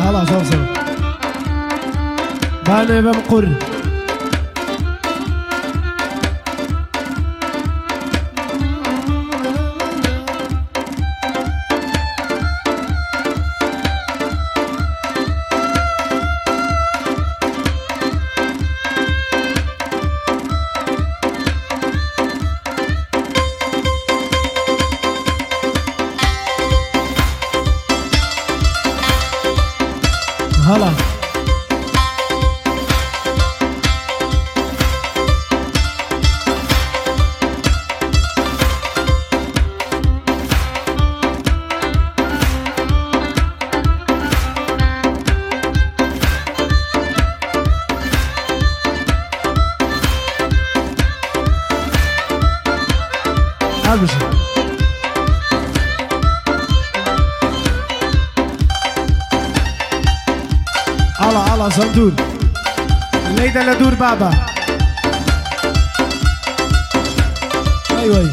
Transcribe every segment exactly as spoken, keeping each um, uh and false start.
هلا صوصو باني بمقر هلا أبشر الله الله صندور ليدا لدور بابا ايوه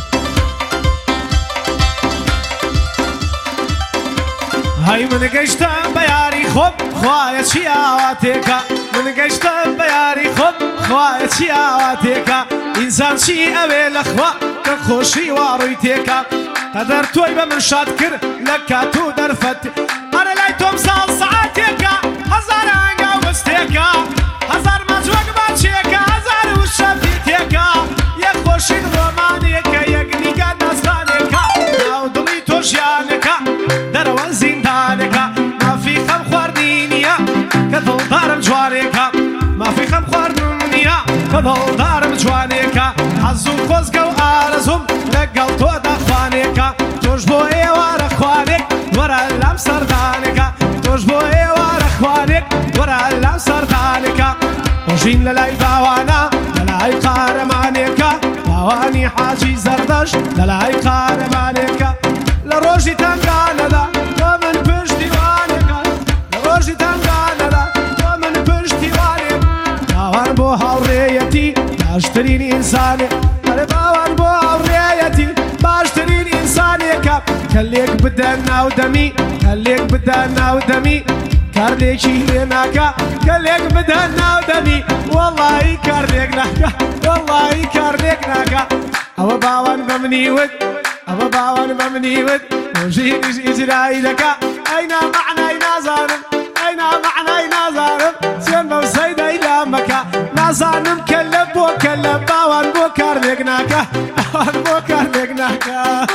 هاي من قشتا بياري خب خوايا شياواتيكا من قشتا بياري خب خوايا شياواتيكا انسان شي اوي الاخوة كخوشي وارويتيكا قدر تويبه من شاتكر لكاتو درفت انا لايتهم صال ساعاتيكا هزار انقا وستيكا هزار مجوق باتشيكا هزار وشابيتيكا يا خوشي رومانيكا يا قنيقا ناسانيكا ناو دلي توشيانيكا دروان زندانيكا ما في خم خواردينيا كدل دارم جوانيكا ما في خم خواردينيا كدل دارم جوانيكا حزو خوزقا وآرزهم لقل تو دخوانيكا توش بو ايوار اخوانيك ورا اللام سردانيكا توش بو ايوار اخوانيك ورا اللام سردانيكا وجين للاي باوانا للاي قارمانيكا باواني حاجي زردش للاي قارمانيكا لروجي تنقانا دا ومن بشتي وانيكا لروجي تنقانا دا ومن بشتي وانيكا باوان بو هاوريتي باشترين انساني باوان بو هاوريتي باشترين انسانيكا خليك بدنا ودمي خليك بدنا ودمي كارليكي هناكا خليك بدنا ودمي والله كارليكناكا والله كارليكناكا أبا باوان بمني ود أبا باوان بمني ود وجين إجرائيلك أين معنا أين ظالم أين معنا أين ظالم سين بوسيد إلى مكة ما ظالم كلب بو كلب باوان بو كارليكناكا باوان بو كارليكناكا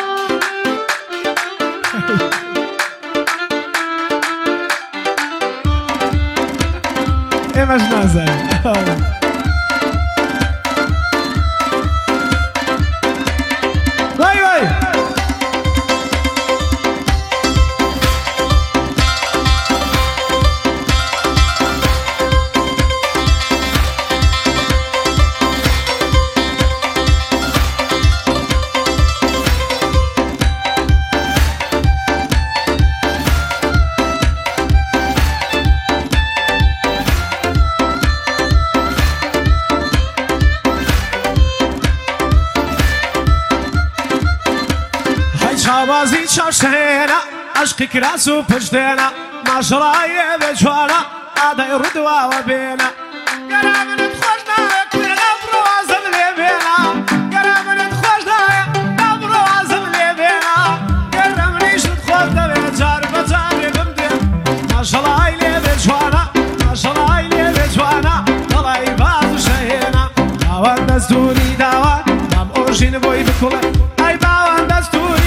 ايه مش نازل واي واي شابازي شاشينا عشقك راسو بجدينا ما شرايه بجوانا هذا يرد وبينا قرا من تخرجنا كل غفر وازم لي بينا قرا من تخرجنا غفر وازم لي بينا قرا منيش تخرجنا بجار بجار بمدين ما شرايه لي بجوانا ما شرايه لي بجوانا الله يبارك شهينا باوان دستوري داوان دام اوجين بوي بكل اي باوان دستوري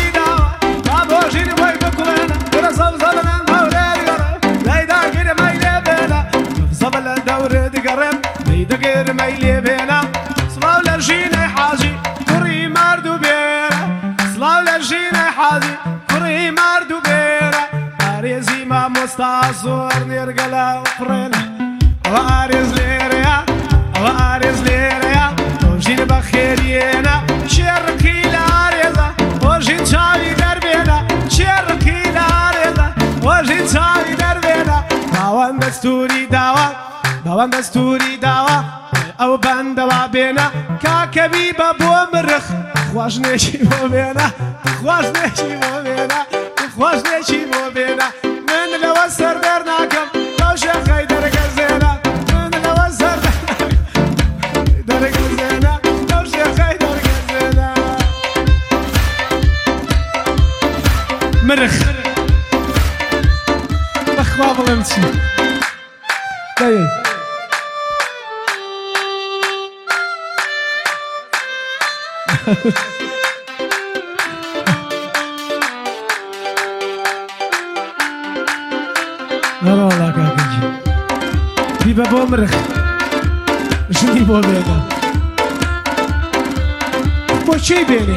دقير ميلي بينا صلاو لرجينا حاجي كري ماردو بينا صلاو لرجينا حاجي كري ماردو بينا عريزي ما مستعصور نرقلا وفرنا وعريز ليريا وعريز ليريا وجين بخيرينا شركي لعريزة وجين شاوي دربينا شركي لعريزة وجين شاوي دربينا باوان دستوري داوان باوان دستوري داوا او بندوا بينا كاكبي بابو مرخ خواش نشي مو بينا خواش نشي مو بينا خواش نشي مو بينا من لو سردرنا مرخ بخوا بڵێم چی دەیێ نەڕە وەڵا کاکەجی بیبە بۆ مرخ ژنی بۆ بێنە بۆ چی بێنێ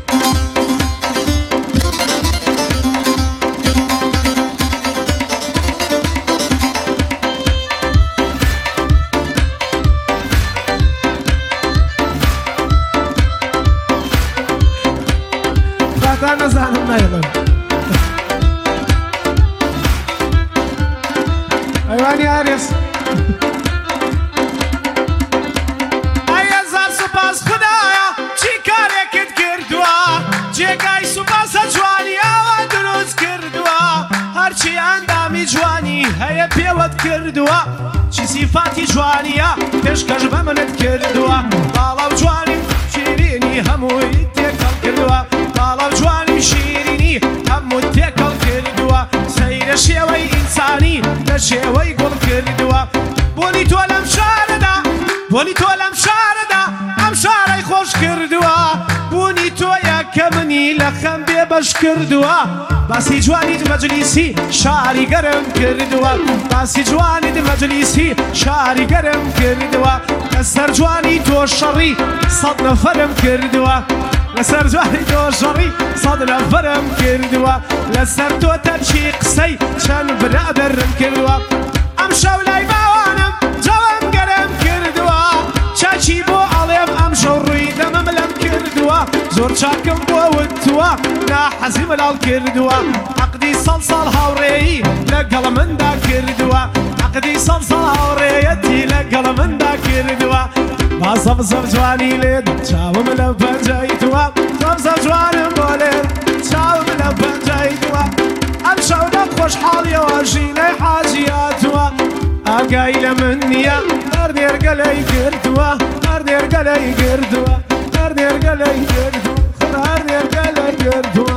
خاتا نەزانم نایڵم ئەیوانی ئارێز ئەیەزار سوپاس خودایە چی کارێکت کردووە جێگای سوپاسە جوانی ئەوە دروست کردووە هەرچی ئەندامی جوانی هەیە پێوەت کردووە چی سیفاتی جوانیە پێشکەش بە منت کردووە باڵەو جوانی شیرینی هەمووی تێکەڵ کردووە باڵەو جوانی شیرینی هەموو تێکەڵ کردووە سەیرە شێوەی ئینسانی لە شێوەی گوڵ کردووە بۆنی تۆ لەم شارەدا بۆنی تۆ لەم شارەدا ئەم شارەی خۆش کردووە بوونی تۆیە کە منی لە خەم بێبەش کردووە باسی جوانیت مەجلیسی شاری گەرم کردووە باسی جوانیت مەجلیسی شاری گەرم کردووە لەسەر جوانی تۆ شەڕی سەد نەفەرم کردووە لەسەر جوانی تۆ شەڕی سەد نەفەرم کردووە لەسەر تۆ تەرچی قسەی چەند برادەرم کردووە ئەم شەو لای باوانم جەوم گەرم کردووە چاچی بۆ ئەڵێم ئەم شەو ڕووی دەمەم لەم کردووە زۆر چاکم بۆ وتووە ناحەزی مەلاڵ کردووە عەقدی سەڵ ساڵ هاوڕێیی لەگەڵ مندا کردووە عەقدی سەڵ ساڵ هاوڕێیەتی لەگەڵ مندا کردووە با زەبزەب جوانی لێت چاوم لە پەنجەی تووە زەبزەب جوانم بۆ لێت چاوم لە پەنجەی تووە ئەم شەو لە خۆشحاڵیەوە ژینەی حاجیاتووە ئاگای لە من نییە هەردێرگەلەی کردووە هەردێرگەلەی کردووە هەردێرگەلەی کردووە هەردێرگەلەی کردووە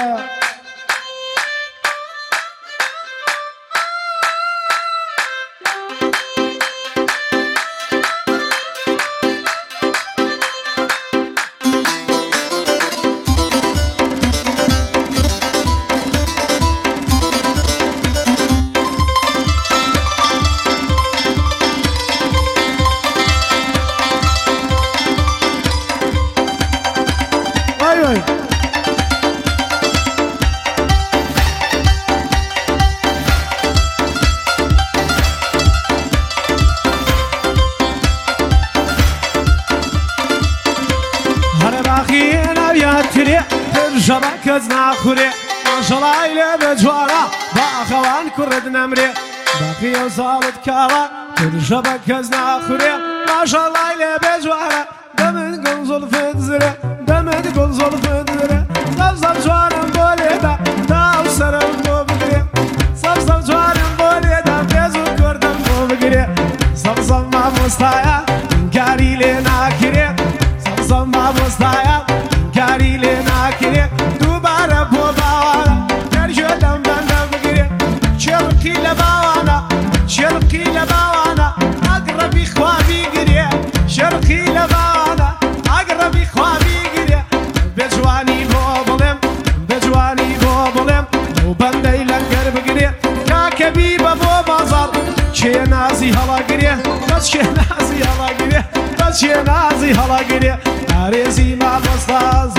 ژەڵا کەس ناخورێ ماژەڵای لێ بە جوانە باخەوان کوڕت نەمرێ باقی ئەو ساڵت کاوە ژەبە کەس ناخورێ ماژەڵای لێ بێ جوانە دەمت گوڵ زوڵفت زرێ دەمت گوڵ زوڵفت زرێ سەبزەب جوانم بۆ لێدا داو سەرم بۆ بگرێ سەبزەب جوانم بۆ لێدا پێز و کوردم بۆ بگرێ سەبزەب مامۆستایە ئینکاری لێ ناکرێ سەبزەب مامۆستایە ئینکاری لێ ناکرێ دووبارە بۆ باوانە دەرگوێ لەم بەندە بگرێ چێڵکی لە باوانە چێڵکی لە باوانە ئەگڕەبی خوا بیگرێ شێڵکی لە باوانە ئەگڕەبی خوا بیگرێ بێ جوانی بۆ بڵێم بێ جوانی بۆ بڵێم ئەو بەندەی لەنگەر بگرێ کاکە بیبە بۆ بازاڕ چێ نازی هەڵاگرێ بەس چێ نازی هەڵاگرێ بەس چێ نازی هەڵاگرێ ئارێزی مامۆستاز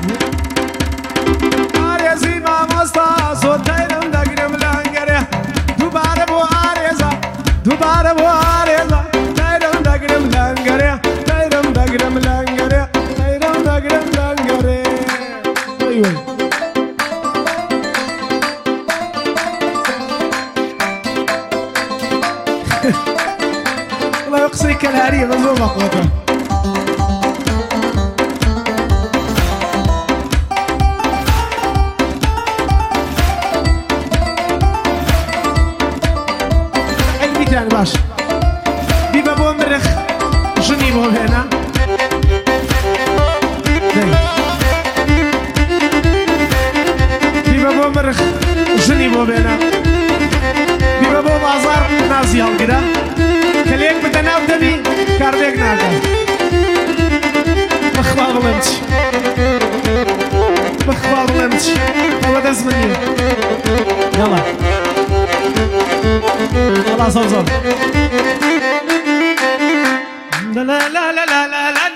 ئارێزی مامۆستا زۆر تەیرم دەگرم لەنگەرێ دووبارە بۆ ئارێزە دووبارە بۆ ئارێزە تەیرم دەگرم لەنگەرێ تەیرم دەگرم لەنگەرێ تەیرم دەگرم لەنگەرێ وڵای قسەی کەلاریە بە زۆر بەقڵەکە باش بیبە بۆ مرخ ژنی بۆ بێنە بیبە بۆ مرخ نرخ ژنی بۆ بێنە بیبە بۆ بازار نازی هەڵگرە کەلێک بدە ناو دەبی کارلێک ناکە بەخوا بڵێم چی بەخوا بڵێم چی ئەوە دەست من نییە یاڵا یاڵا زۆر زۆر لا لا لا لا لا لا لا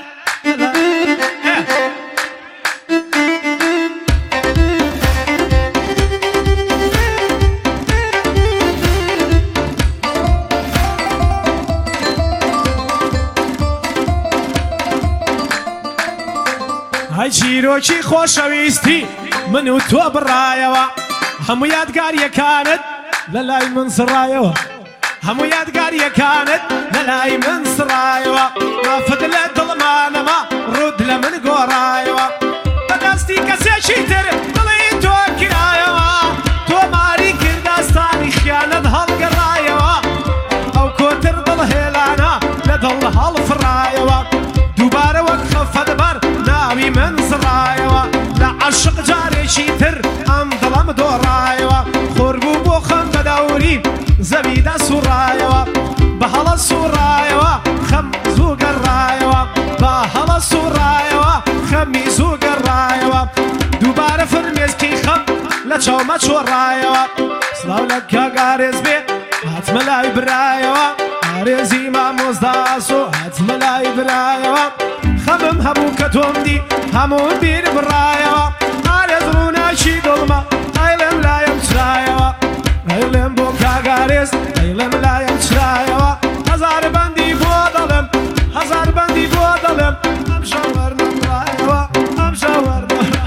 هەی چیرۆکی خۆشەویستی من و تۆ بڕایەوە هەموو یادگاریەکانت لە لای من سڕایەوە هەموو یادگاریەکانت لە لای من سڕایەوە مافت لە دڵمانەما ڕوود لە من گۆڕایەوە بەدەستی کەسێکی تر دڵی تۆ کرایەوە تۆماری کردستانی خیانەت هەڵگەڕایەوە ئەو کۆتر دڵهێلانە لە دڵ هەڵفڕایەوە دووبارە وەک خەفەتبەر ناوی من سڕایەوە لە عەشق جارێکی تر ئەم دڵەم دۆڕایەوە خۆربوو بۆ خەم بەدەوری زەویدا سوڕایەوە بە هەڵە سوڕایەوە خەم زوو گەڕایەوە بە هەڵە سوڕایەوە خەمی زوو گەڕایەوە دووبارە فرمێسکی خەم لە چاومە چۆڕایەوە سڵاو لە کاگارێز بێ هاتمە لای برایەوە ئارێزی مامۆزداسۆ هاتمە لای برایەوە خەمم هەبوو کە تۆم دی هەموو بیر بڕایەوە ئارێز ڕووناکی دڵمە ئەیڵێم لایم چرایەوە ئەیڵێم بۆ کاگارێز ئەیڵێم لایم چرایەوە هەزار بەندی بۆ دەڵێم هەزار بەندی بۆ دەڵێم ئەم شەو وەرنەڕایەوە ئەم شەو وەرنەڕایەوە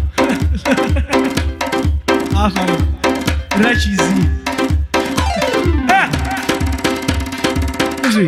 ئافەرین ڕەکی زی بژی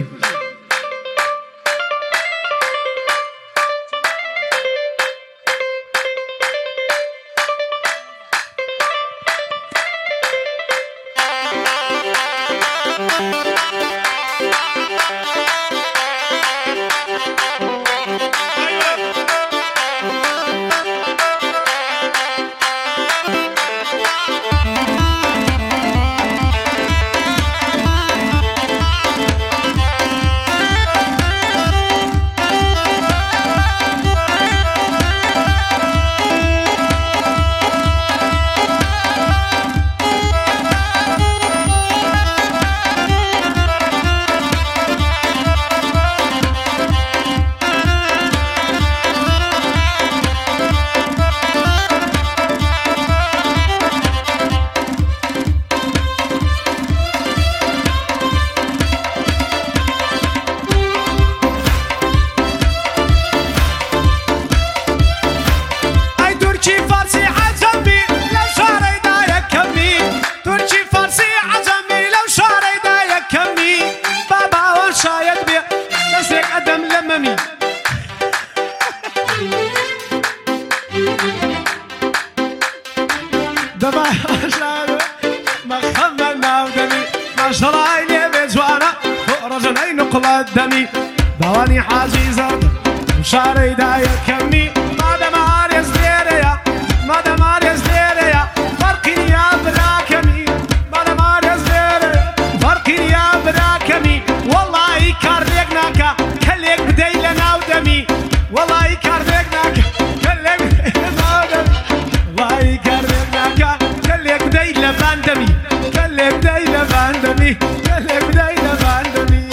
دمي بواني حاجي زرد شاري داية كمي مادام عاريز ديريا مادام عاريز ديريا فرقين يا براكمي مادام عاريز ديريا فرقين يا براكمي والله كارليك ناكا كليك بدي لنا ودمي والله كارليك ناكا كليك بدي لنا ودمي والله كارليك ناكا كليك بدي لباندمي كليك بدي لباندمي كليك بدي لباندمي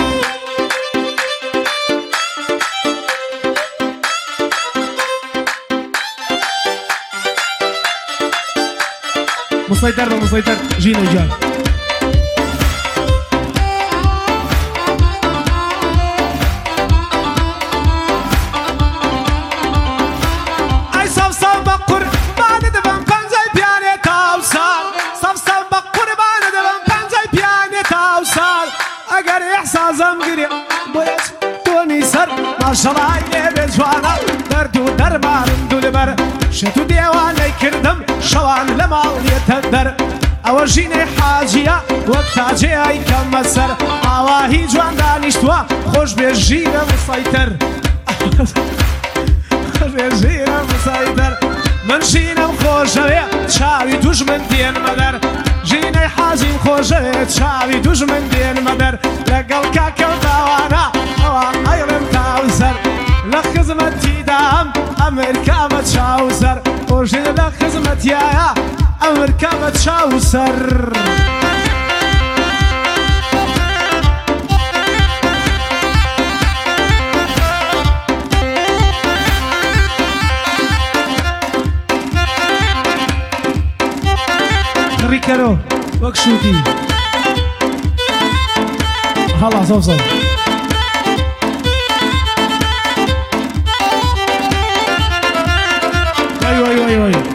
مسيطر مسيطر جينا جاي اي صف صف بقر بعد دبن بنزاي بياني تاوسال صف صف بقر بعد دبن بنزاي بياني تاوسال اگر احساسم گري بويش توني سر ما شاء الله عيني بجوانا دردو دربارم دولبر شتو ديواني كردم شوان لمال يتدر او جيني حاجية وقتاجي اي كم مسر اواهي جوان دانشتوا خوش بيجينا مسيطر خوش بيجينا مسيطر من ژینم خۆشەوێ چاوی دوژمن دێنمە دەر ژینەی حەزیم خۆشەوێ چاوی دوژمن دێنمە دەر لەگەڵ کاکەوتاوانە ئەوە ئەیڵم تاوسەر لە خزمەتیدام ئەمریکا بە چاوسەر خۆشین لە خزمەتیایە ئەمریکا بە چاوسەر ڕیکەرۆ وەک شووتی هەڵا زۆ زۆ وای وای وای وای